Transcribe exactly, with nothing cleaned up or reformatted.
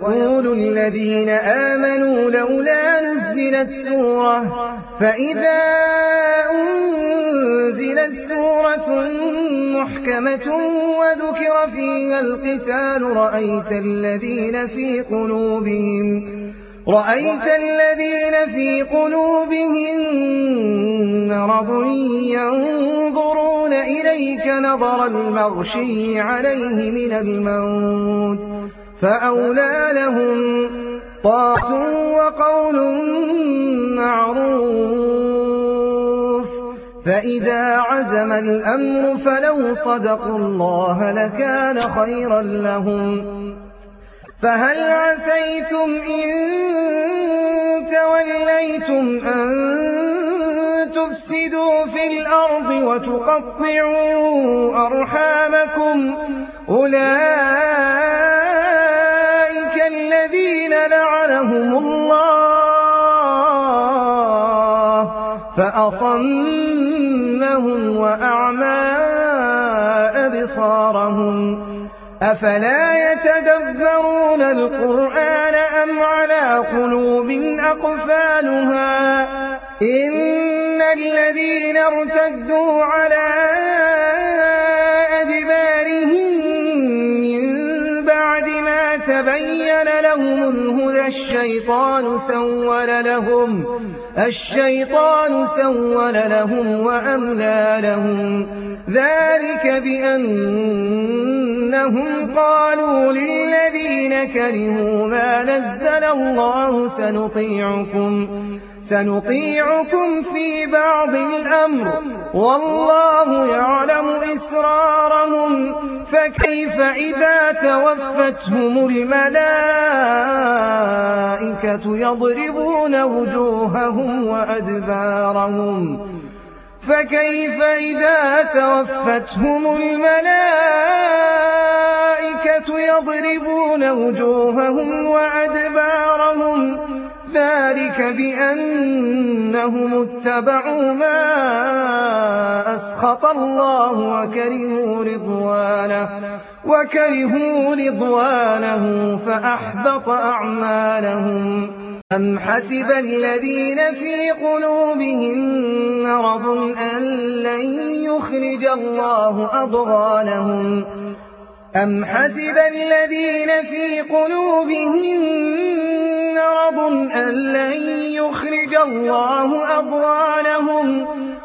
ويقول الذين آمنوا لولا نزلت سورة فإذا أنزلت سورة محكمة وذكر فيها القتال رأيت الذين في قلوبهم رأيت الذين في قلوبهم مرض ينظرون إليك نظر المغشي عليه من الموت فأولى لهم طاعة وقول معروف فإذا عزم الأمر فلو صدقوا الله لكان خيرا لهم فهل عسيتم إن توليتم أن تفسدوا في الأرض وتقطعوا أرحامكم أولئك الذين لعنهم الله فأصمهم وأعمى أبصارهم أفلا يتدبرون القرآن أم على قلوب أقفالها إن الذين ارتدوا على أدبارهم من بعد ما تبين لهم الهدى الشيطان سول لهم الشيطان سول لهم وأملى لهم ذلك بأنهم قالوا للذين كرهوا ما نزل الله سنطيعكم سنطيعكم في بعض الأمر والله يعلم إسرارهم فكيف إذا توفتهم الملائكة يضربون وجوههم وأدبارهم فكيف إذا توفتهم الملائكة يضربون وجوههم وأدبارهم ذلك بأنهم اتبعوا ما أسخط الله وكرهوا رضوانه وكرهوا رضوانه فأحبط أعمالهم أم حسب الذين في قلوبهم مرض أن لن يخرج الله أضغانهم أم حسب الذين في قلوبهم مرض أن لن يخرج الله أضغانهم